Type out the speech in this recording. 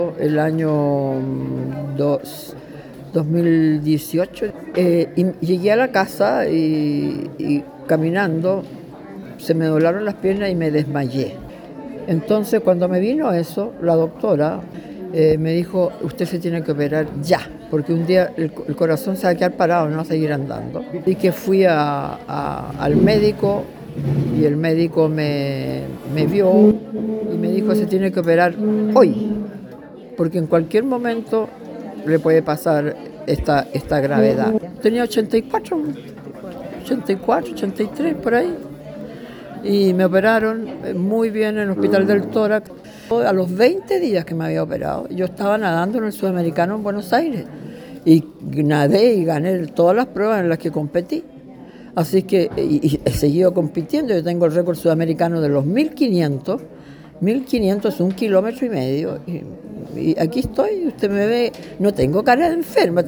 El año 2018 y llegué a la casa y caminando se me doblaron las piernas y me desmayé. Entonces cuando me vino eso, la doctora me dijo, usted se tiene que operar ya, porque un día el corazón se va a quedar parado, no va a seguir andando. Y que fui al médico y el médico me vio y me dijo, se tiene que operar hoy, porque en cualquier momento le puede pasar esta gravedad. Tenía 84, 83 por ahí. Y me operaron muy bien en el Hospital del Tórax. A los 20 días que me había operado, yo estaba nadando en el Sudamericano en Buenos Aires. Y nadé y gané todas las pruebas en las que competí. Así que y he seguido compitiendo. Yo tengo el récord sudamericano de los 1500. 1500 es 1,5 kilómetros. Y aquí estoy, usted me ve, no tengo cara de enferma.